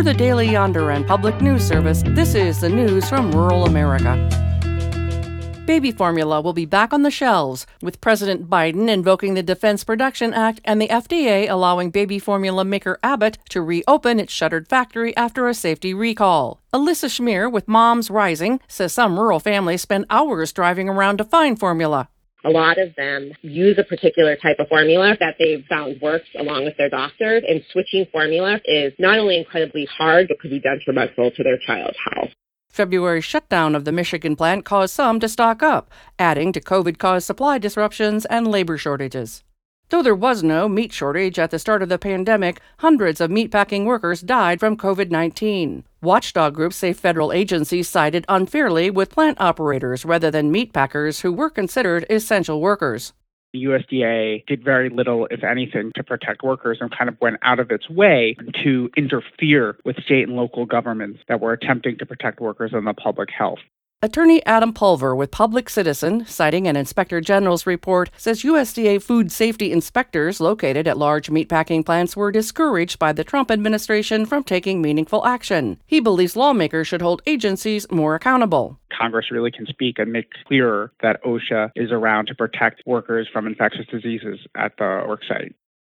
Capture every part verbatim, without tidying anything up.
For the Daily Yonder and Public News Service, this is the news from rural America. Baby formula will be back on the shelves, with President Biden invoking the Defense Production Act and the F D A allowing baby formula maker Abbott to reopen its shuttered factory after a safety recall. Alyssa Schmier with Moms Rising says some rural families spend hours driving around to find formula. A lot of them use a particular type of formula that they've found works along with their doctors, and switching formula is not only incredibly hard, but could be detrimental to their child's health. February's shutdown of the Michigan plant caused some to stock up, adding to COVID-caused supply disruptions and labor shortages. Though there was no meat shortage at the start of the pandemic, hundreds of meatpacking workers died from COVID nineteen. Watchdog groups say federal agencies sided unfairly with plant operators rather than meatpackers who were considered essential workers. The U S D A did very little, if anything, to protect workers and kind of went out of its way to interfere with state and local governments that were attempting to protect workers and the public health. Attorney Adam Pulver with Public Citizen, citing an Inspector General's report, says U S D A food safety inspectors located at large meatpacking plants were discouraged by the Trump administration from taking meaningful action. He believes lawmakers should hold agencies more accountable. Congress really can speak and make clearer that OSHA is around to protect workers from infectious diseases at the work site.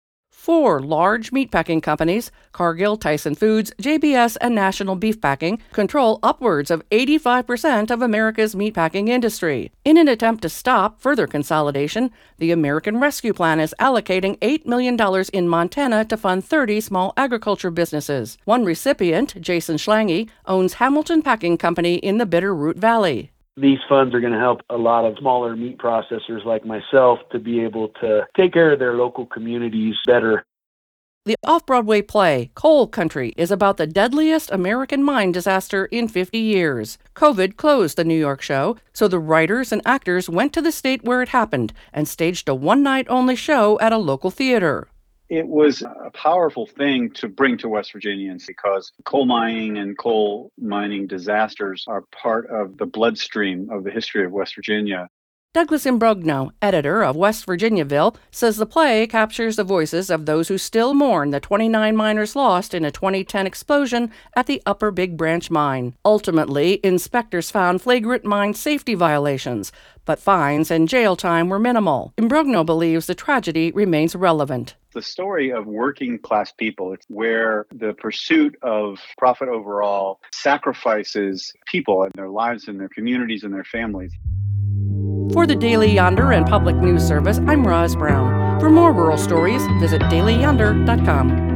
Four large meatpacking companies, Cargill, Tyson Foods, J B S, and National Beef Packing, control upwards of eighty-five percent of America's meatpacking industry. In an attempt to stop further consolidation, the American Rescue Plan is allocating eight million dollars in Montana to fund thirty small agriculture businesses. One recipient, Jason Schlange, owns Hamilton Packing Company in the Bitterroot Valley. These funds are going to help a lot of smaller meat processors like myself to be able to take care of their local communities better. The off-Broadway play, Coal Country, is about the deadliest American mine disaster in fifty years. COVID closed the New York show, so the writers and actors went to the state where it happened and staged a one-night-only show at a local theater. It was a powerful thing to bring to West Virginians because coal mining and coal mining disasters are part of the bloodstream of the history of West Virginia. Douglas Imbrogno, editor of West Virginiaville, says the play captures the voices of those who still mourn the twenty-nine miners lost in a twenty ten explosion at the Upper Big Branch mine. Ultimately, inspectors found flagrant mine safety violations, but fines and jail time were minimal. Imbrogno believes the tragedy remains relevant. The story of working class people, it's where the pursuit of profit overall sacrifices people and their lives and their communities and their families. For the Daily Yonder and Public News Service, I'm Roz Brown. For more rural stories, visit daily yonder dot com.